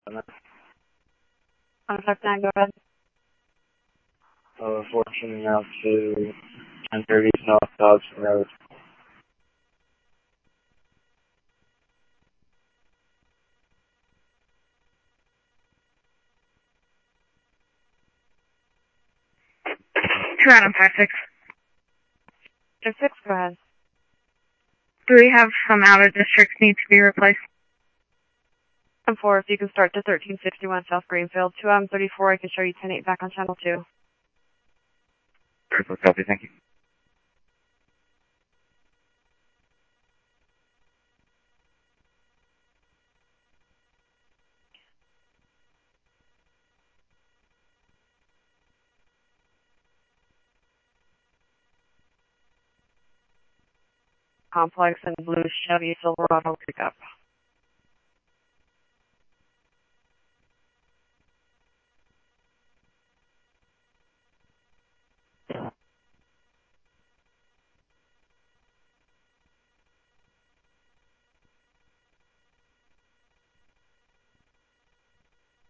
Contact 9, go ahead. 14 out to 1030 South Dodson Road. Two Adam 5-6. 6, go ahead. Do we have some out of districts need to be replaced? 4, if you can start to 1361 South Greenfield. 2M34, I can show you 10-8 back on channel 2. Perfect, copy, thank you. Complex and blue Chevy Silverado pickup.